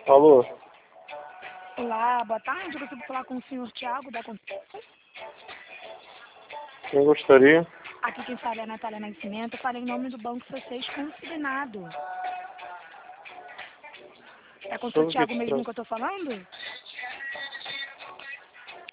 Alô? Olá, boa tarde. Eu consigo falar com o senhor Tiago da Conceição? Quem gostaria? Aqui quem fala é a Natália Nascimento. Eu falei em nome do Banco C6 Consignado. É com o senhor Sobre o que Tiago se mesmo trata? que eu estou falando?